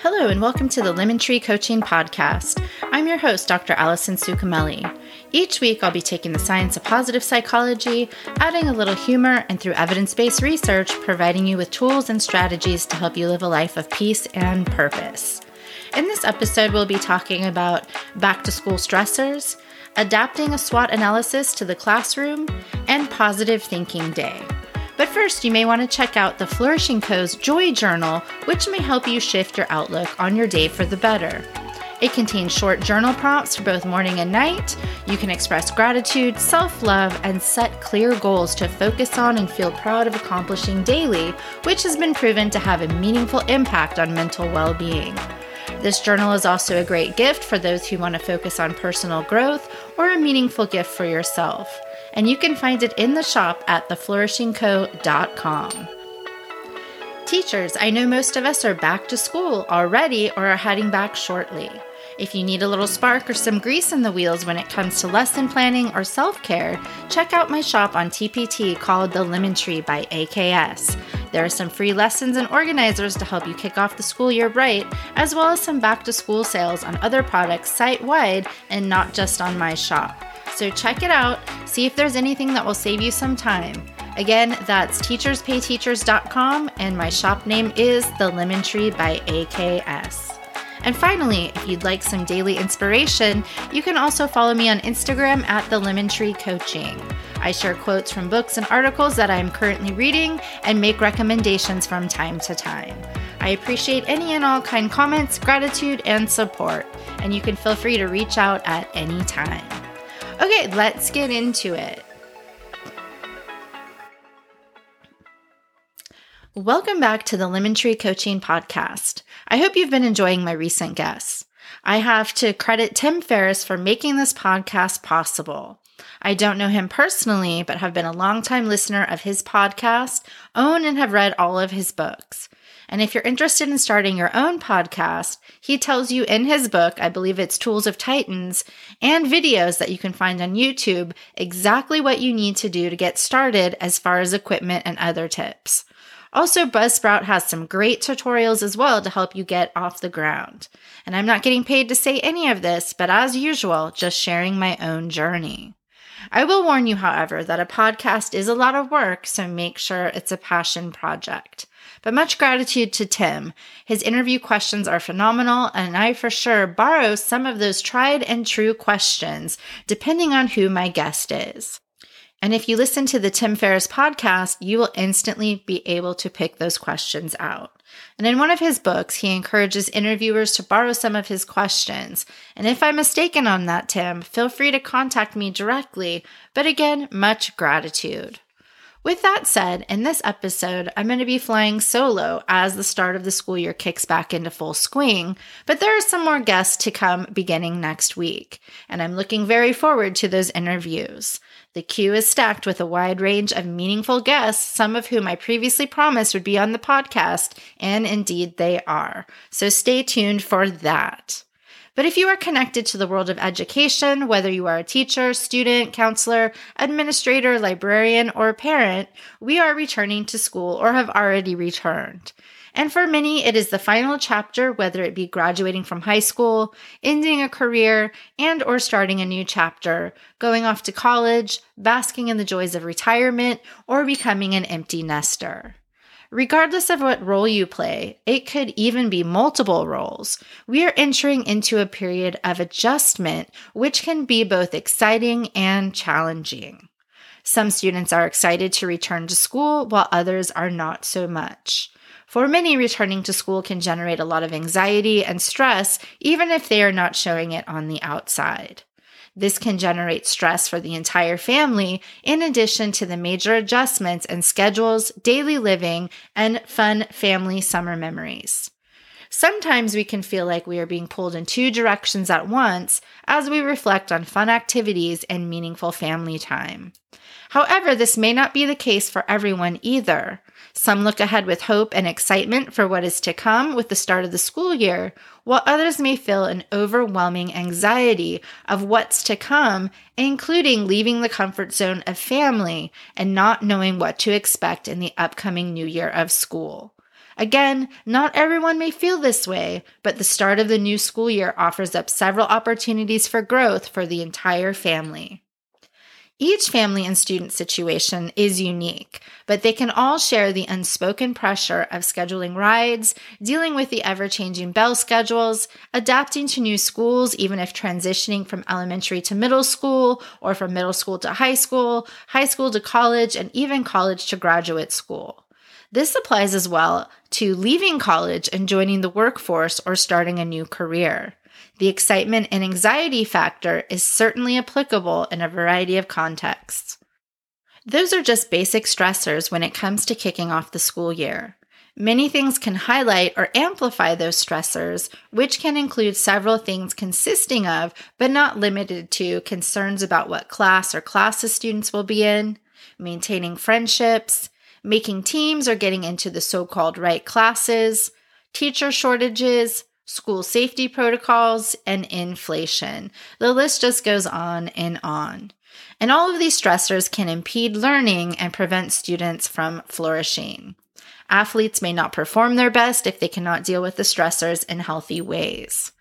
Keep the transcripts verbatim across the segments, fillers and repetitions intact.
Hello and welcome to the Lemon Tree Coaching Podcast. I'm your host, Doctor Allison Sukamelli. Each week I'll be taking the science of positive psychology, adding a little humor, and through evidence-based research, providing you with tools and strategies to help you live a life of peace and purpose. In this episode, we'll be talking about back-to-school stressors, adapting a SWOT analysis to the classroom, and Positive Thinking Day. But first, you may want to check out the Flourishing Co.'s Joy Journal, which may help you shift your outlook on your day for the better. It contains short journal prompts for both morning and night. You can express gratitude, self-love, and set clear goals to focus on and feel proud of accomplishing daily, which has been proven to have a meaningful impact on mental well-being. This journal is also a great gift for those who want to focus on personal growth or a meaningful gift for yourself. And you can find it in the shop at the flourishing co dot com. Teachers, I know most of us are back to school already or are heading back shortly. If you need a little spark or some grease in the wheels when it comes to lesson planning or self-care, check out my shop on T P T called The Lemon Tree by A K S. There are some free lessons and organizers to help you kick off the school year right, as well as some back-to-school sales on other products site-wide and not just on my shop. So check it out, see if there's anything that will save you some time. Again, that's teachers pay teachers dot com, and my shop name is The Lemon Tree by A K S. And finally, if you'd like some daily inspiration, you can also follow me on Instagram at The Lemon Tree Coaching. I share quotes from books and articles that I am currently reading and make recommendations from time to time. I appreciate any and all kind comments, gratitude, and support, and you can feel free to reach out at any time. Okay, let's get into it. Welcome back to the Lemon Tree Coaching Podcast. I hope you've been enjoying my recent guests. I have to credit Tim Ferriss for making this podcast possible. I don't know him personally, but have been a longtime listener of his podcast, own and have read all of his books. And if you're interested in starting your own podcast, he tells you in his book, I believe it's Tools of Titans, and videos that you can find on YouTube, exactly what you need to do to get started as far as equipment and other tips. Also, Buzzsprout has some great tutorials as well to help you get off the ground. And I'm not getting paid to say any of this, but as usual, just sharing my own journey. I will warn you, however, that a podcast is a lot of work, so make sure it's a passion project. But much gratitude to Tim. His interview questions are phenomenal, and I for sure borrow some of those tried and true questions, depending on who my guest is. And if you listen to the Tim Ferriss podcast, you will instantly be able to pick those questions out. And in one of his books, he encourages interviewers to borrow some of his questions. And if I'm mistaken on that, Tim, feel free to contact me directly. But again, much gratitude. With that said, in this episode, I'm going to be flying solo as the start of the school year kicks back into full swing, but there are some more guests to come beginning next week, and I'm looking very forward to those interviews. The queue is stacked with a wide range of meaningful guests, some of whom I previously promised would be on the podcast, and indeed they are. So stay tuned for that. But if you are connected to the world of education, whether you are a teacher, student, counselor, administrator, librarian, or parent, we are returning to school or have already returned. And for many, it is the final chapter, whether it be graduating from high school, ending a career, and or starting a new chapter, going off to college, basking in the joys of retirement, or becoming an empty nester. Regardless of what role you play, it could even be multiple roles. We are entering into a period of adjustment, which can be both exciting and challenging. Some students are excited to return to school, while others are not so much. For many, returning to school can generate a lot of anxiety and stress, even if they are not showing it on the outside. This can generate stress for the entire family, in addition to the major adjustments in schedules, daily living, and fun family summer memories. Sometimes we can feel like we are being pulled in two directions at once as we reflect on fun activities and meaningful family time. However, this may not be the case for everyone either. Some look ahead with hope and excitement for what is to come with the start of the school year, while others may feel an overwhelming anxiety of what's to come, including leaving the comfort zone of family and not knowing what to expect in the upcoming new year of school. Again, not everyone may feel this way, but the start of the new school year offers up several opportunities for growth for the entire family. Each family and student situation is unique, but they can all share the unspoken pressure of scheduling rides, dealing with the ever-changing bell schedules, adapting to new schools even if transitioning from elementary to middle school, or from middle school to high school, high school to college, and even college to graduate school. This applies as well to leaving college and joining the workforce or starting a new career. The excitement and anxiety factor is certainly applicable in a variety of contexts. Those are just basic stressors when it comes to kicking off the school year. Many things can highlight or amplify those stressors, which can include several things consisting of, but not limited to, concerns about what class or classes students will be in, maintaining friendships, making teams or getting into the so-called right classes, teacher shortages, school safety protocols, and inflation. The list just goes on and on. And all of these stressors can impede learning and prevent students from flourishing. Athletes may not perform their best if they cannot deal with the stressors in healthy ways.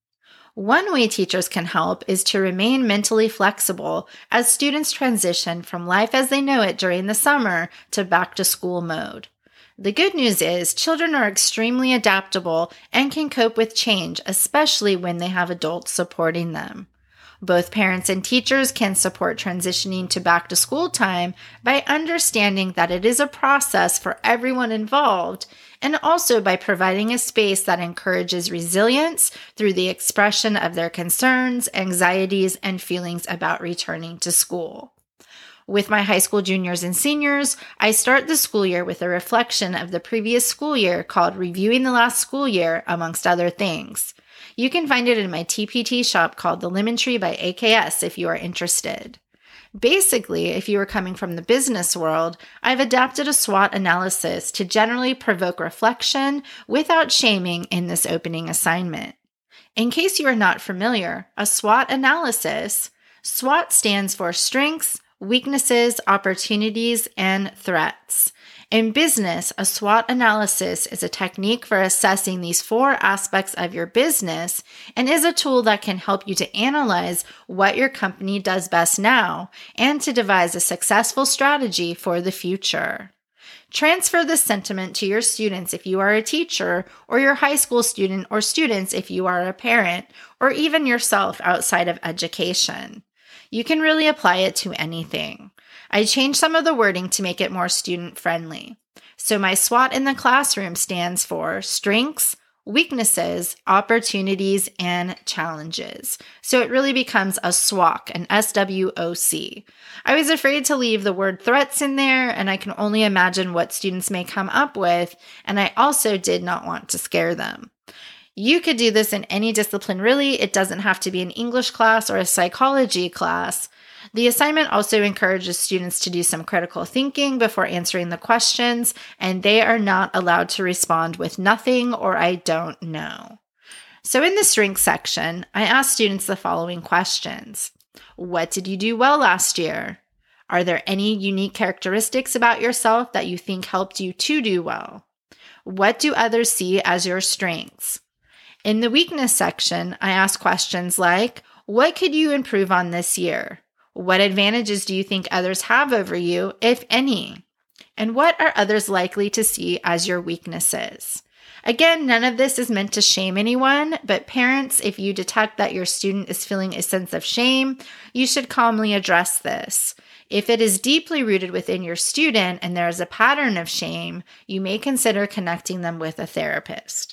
One way teachers can help is to remain mentally flexible as students transition from life as they know it during the summer to back to school mode. The good news is children are extremely adaptable and can cope with change, especially when they have adults supporting them. Both parents and teachers can support transitioning to back to school time by understanding that it is a process for everyone involved, and also by providing a space that encourages resilience through the expression of their concerns, anxieties, and feelings about returning to school. With my high school juniors and seniors, I start the school year with a reflection of the previous school year called Reviewing the Last School Year, amongst other things. You can find it in my T P T shop called The Lemon Tree by A K S if you are interested. Basically, if you are coming from the business world, I've adapted a SWOT analysis to generally provoke reflection without shaming in this opening assignment. In case you are not familiar, a SWOT analysis, SWOT stands for Strengths, Weaknesses, Opportunities, and Threats. In business, a SWOT analysis is a technique for assessing these four aspects of your business and is a tool that can help you to analyze what your company does best now and to devise a successful strategy for the future. Transfer this sentiment to your students if you are a teacher, or your high school student or students if you are a parent, or even yourself outside of education. You can really apply it to anything. I changed some of the wording to make it more student-friendly. So my SWOT in the classroom stands for Strengths, Weaknesses, Opportunities, and Challenges. So it really becomes a SWOC, an S W O C. I was afraid to leave the word threats in there, and I can only imagine what students may come up with, and I also did not want to scare them. You could do this in any discipline, really. It doesn't have to be an English class or a psychology class. The assignment also encourages students to do some critical thinking before answering the questions, and they are not allowed to respond with nothing or I don't know. So in the strengths section, I asked students the following questions. What did you do well last year? Are there any unique characteristics about yourself that you think helped you to do well? What do others see as your strengths? In the weakness section, I asked questions like, what could you improve on this year? What advantages do you think others have over you, if any? And what are others likely to see as your weaknesses? Again, none of this is meant to shame anyone, but parents, if you detect that your student is feeling a sense of shame, you should calmly address this. If it is deeply rooted within your student and there is a pattern of shame, you may consider connecting them with a therapist.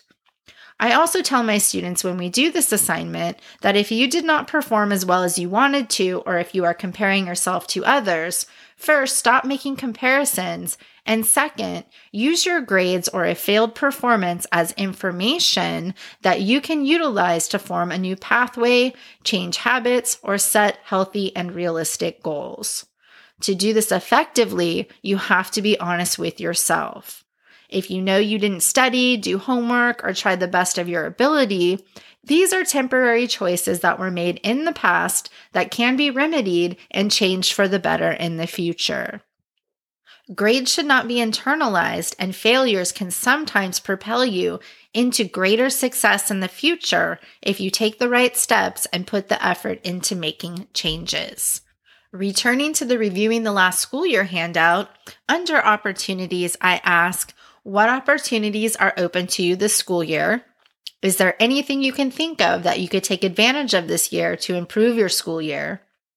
I also tell my students when we do this assignment that if you did not perform as well as you wanted to, or if you are comparing yourself to others, first, stop making comparisons, and second, use your grades or a failed performance as information that you can utilize to form a new pathway, change habits, or set healthy and realistic goals. To do this effectively, you have to be honest with yourself. If you know you didn't study, do homework, or try the best of your ability, these are temporary choices that were made in the past that can be remedied and changed for the better in the future. Grades should not be internalized, and failures can sometimes propel you into greater success in the future if you take the right steps and put the effort into making changes. Returning to the Reviewing the Last School Year handout, under opportunities, I ask, what opportunities are open to you this school year? Is there anything you can think of that you could take advantage of this year to improve your school year?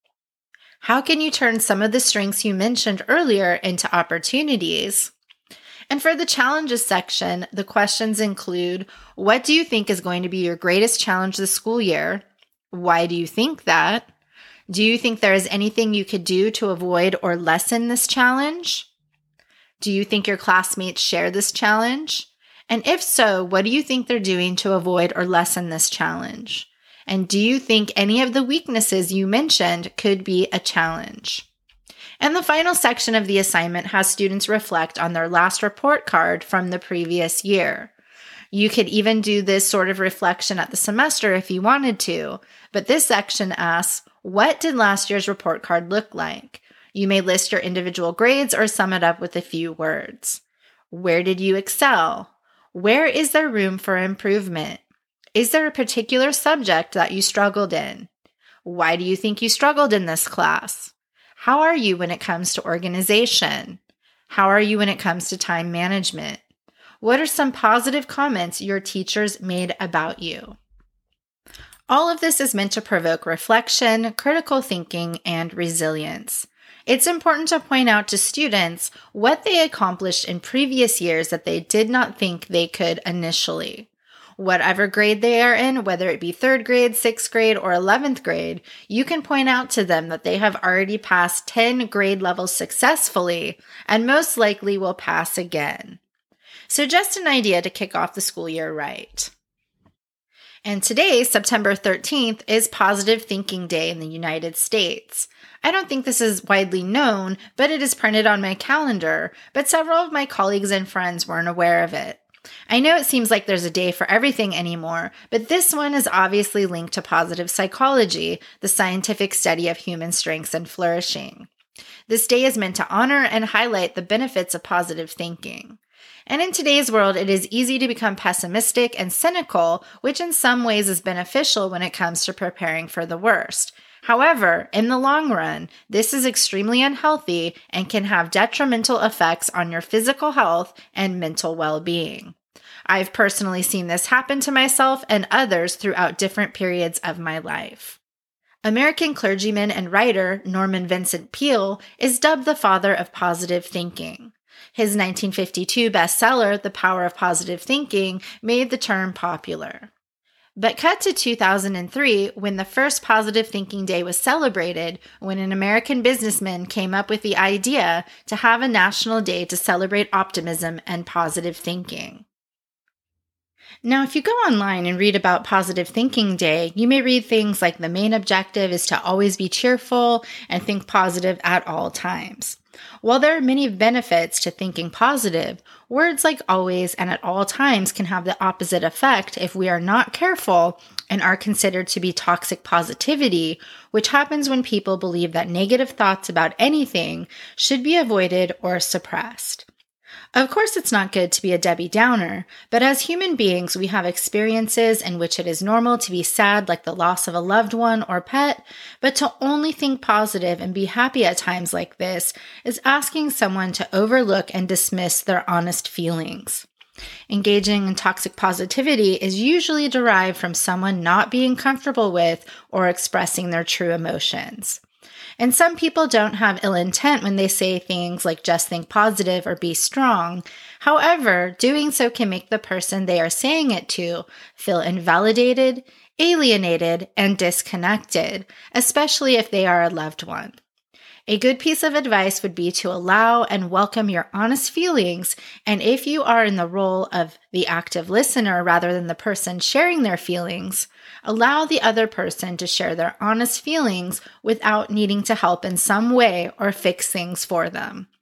How can you turn some of the strengths you mentioned earlier into opportunities? And for the challenges section, the questions include, what do you think is going to be your greatest challenge this school year? Why do you think that? Do you think there is anything you could do to avoid or lessen this challenge? Do you think your classmates share this challenge? And if so, what do you think they're doing to avoid or lessen this challenge? And do you think any of the weaknesses you mentioned could be a challenge? And the final section of the assignment has students reflect on their last report card from the previous year. You could even do this sort of reflection at the semester if you wanted to, but this section asks, what did last year's report card look like? You may list your individual grades or sum it up with a few words. Where did you excel? Where is there room for improvement? Is there a particular subject that you struggled in? Why do you think you struggled in this class? How are you when it comes to organization? How are you when it comes to time management? What are some positive comments your teachers made about you? All of this is meant to provoke reflection, critical thinking, and resilience. It's important to point out to students what they accomplished in previous years that they did not think they could initially. Whatever grade they are in, whether it be third grade, sixth grade, or eleventh grade, you can point out to them that they have already passed ten grade levels successfully and most likely will pass again. So just an idea to kick off the school year right. And today, September thirteenth, is Positive Thinking Day in the United States. I don't think this is widely known, but it is printed on my calendar, but several of my colleagues and friends weren't aware of it. I know it seems like there's a day for everything anymore, but this one is obviously linked to positive psychology, the scientific study of human strengths and flourishing. This day is meant to honor and highlight the benefits of positive thinking. And in today's world, it is easy to become pessimistic and cynical, which in some ways is beneficial when it comes to preparing for the worst. However, in the long run, this is extremely unhealthy and can have detrimental effects on your physical health and mental well-being. I've personally seen this happen to myself and others throughout different periods of my life. American clergyman and writer Norman Vincent Peale is dubbed the father of positive thinking. His nineteen fifty-two bestseller, The Power of Positive Thinking, made the term popular. But cut to two thousand three, when the first Positive Thinking Day was celebrated, when an American businessman came up with the idea to have a national day to celebrate optimism and positive thinking. Now, if you go online and read about Positive Thinking Day, you may read things like the main objective is to always be cheerful and think positive at all times. While there are many benefits to thinking positive, words like always and at all times can have the opposite effect if we are not careful and are considered to be toxic positivity, which happens when people believe that negative thoughts about anything should be avoided or suppressed. Of course, it's not good to be a Debbie Downer, but as human beings, we have experiences in which it is normal to be sad, like the loss of a loved one or pet, but to only think positive and be happy at times like this is asking someone to overlook and dismiss their honest feelings. Engaging in toxic positivity is usually derived from someone not being comfortable with or expressing their true emotions. And some people don't have ill intent when they say things like just think positive or be strong. However, doing so can make the person they are saying it to feel invalidated, alienated, and disconnected, especially if they are a loved one. A good piece of advice would be to allow and welcome your honest feelings, and if you are in the role of the active listener rather than the person sharing their feelings, allow the other person to share their honest feelings without needing to help in some way or fix things for them.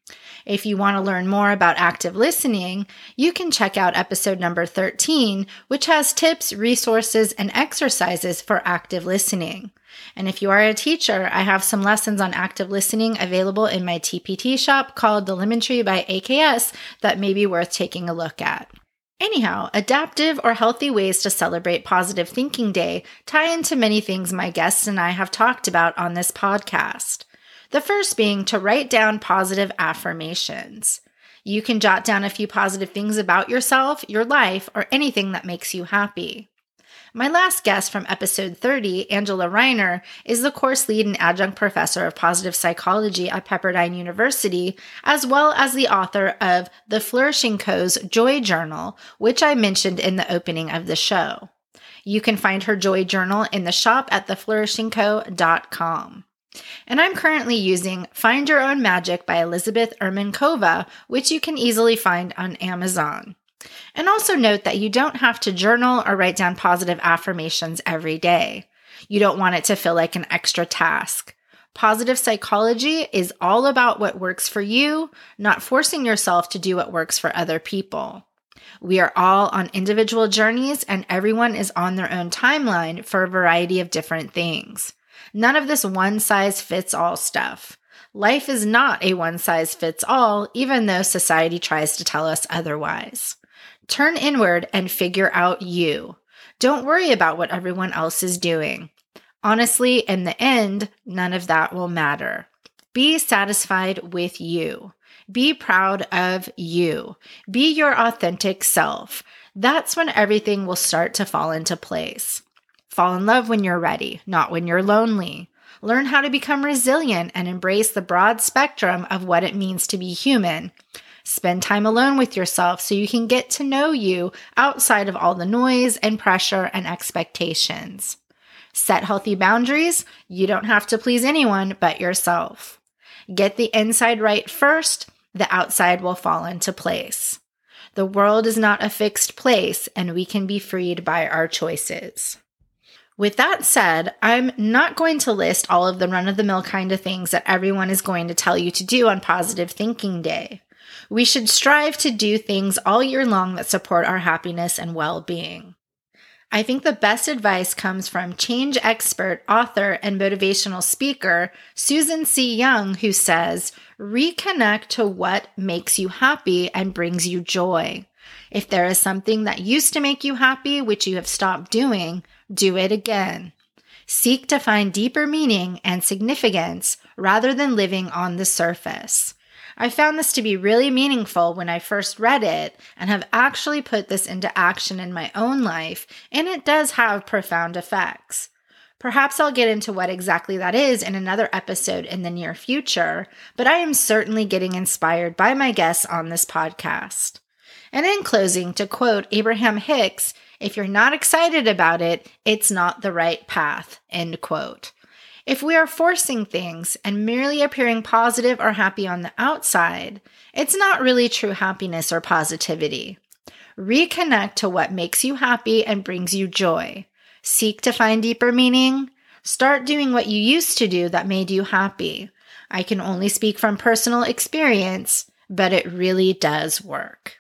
If you want to learn more about active listening, you can check out episode number thirteen, which has tips, resources, and exercises for active listening. And if you are a teacher, I have some lessons on active listening available in my T P T shop called The Lemon Tree by A K S that may be worth taking a look at. Anyhow, adaptive or healthy ways to celebrate Positive Thinking Day tie into many things my guests and I have talked about on this podcast. The first being to write down positive affirmations. You can jot down a few positive things about yourself, your life, or anything that makes you happy. My last guest from episode thirty, Angela Reiner, is the course lead and adjunct professor of positive psychology at Pepperdine University, as well as the author of The Flourishing Co.'s Joy Journal, which I mentioned in the opening of the show. You can find her Joy Journal in the shop at the flourishing co dot com. And I'm currently using Find Your Own Magic by Elizabeth Erman-Kova, which you can easily find on Amazon. And also note that you don't have to journal or write down positive affirmations every day. You don't want it to feel like an extra task. Positive psychology is all about what works for you, not forcing yourself to do what works for other people. We are all on individual journeys, and everyone is on their own timeline for a variety of different things. None of this one-size-fits-all stuff. Life is not a one-size-fits-all, even though society tries to tell us otherwise. Turn inward and figure out you. Don't worry about what everyone else is doing. Honestly, in the end, none of that will matter. Be satisfied with you. Be proud of you. Be your authentic self. That's when everything will start to fall into place. Fall in love when you're ready, not when you're lonely. Learn how to become resilient and embrace the broad spectrum of what it means to be human. Spend time alone with yourself so you can get to know you outside of all the noise and pressure and expectations. Set healthy boundaries. You don't have to please anyone but yourself. Get the inside right first. The outside will fall into place. The world is not a fixed place, and we can be freed by our choices. With that said, I'm not going to list all of the run-of-the-mill kind of things that everyone is going to tell you to do on Positive Thinking Day. We should strive to do things all year long that support our happiness and well-being. I think the best advice comes from change expert, author, and motivational speaker Susan C. Young, who says, reconnect to what makes you happy and brings you joy. If there is something that used to make you happy, which you have stopped doing, do it again. Seek to find deeper meaning and significance rather than living on the surface. I found this to be really meaningful when I first read it and have actually put this into action in my own life, and it does have profound effects. Perhaps I'll get into what exactly that is in another episode in the near future, but I am certainly getting inspired by my guests on this podcast. And in closing, to quote Abraham Hicks, if you're not excited about it, it's not the right path, end quote. If we are forcing things and merely appearing positive or happy on the outside, it's not really true happiness or positivity. Reconnect to what makes you happy and brings you joy. Seek to find deeper meaning. Start doing what you used to do that made you happy. I can only speak from personal experience, but it really does work.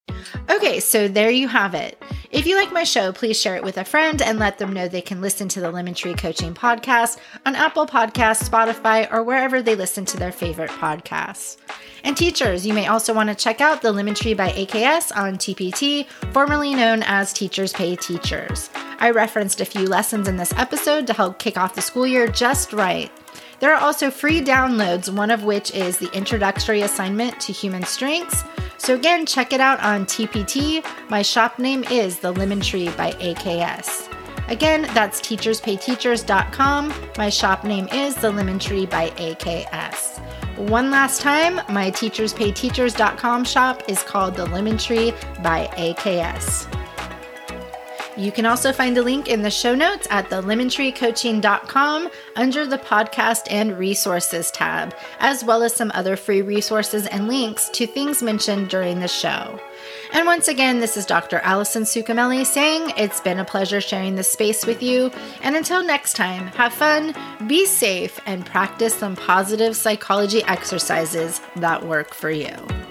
Okay, so there you have it. If you like my show, please share it with a friend and let them know they can listen to the Lemon Tree Coaching Podcast on Apple Podcasts, Spotify, or wherever they listen to their favorite podcasts. And teachers, you may also want to check out the Lemon Tree by A K S on T P T, formerly known as Teachers Pay Teachers. I referenced a few lessons in this episode to help kick off the school year just right. There are also free downloads, one of which is the Introductory Assignment to Human Strengths. So again, check it out on T P T. My shop name is The Lemon Tree by A K S. Again, that's teachers pay teachers dot com. My shop name is The Lemon Tree by A K S. One last time, my teachers pay teachers dot com shop is called The Lemon Tree by A K S. You can also find a link in the show notes at the lemon tree coaching dot com under the podcast and resources tab, as well as some other free resources and links to things mentioned during the show. And once again, this is Doctor Allison Sukamelli saying it's been a pleasure sharing this space with you. And until next time, have fun, be safe, and practice some positive psychology exercises that work for you.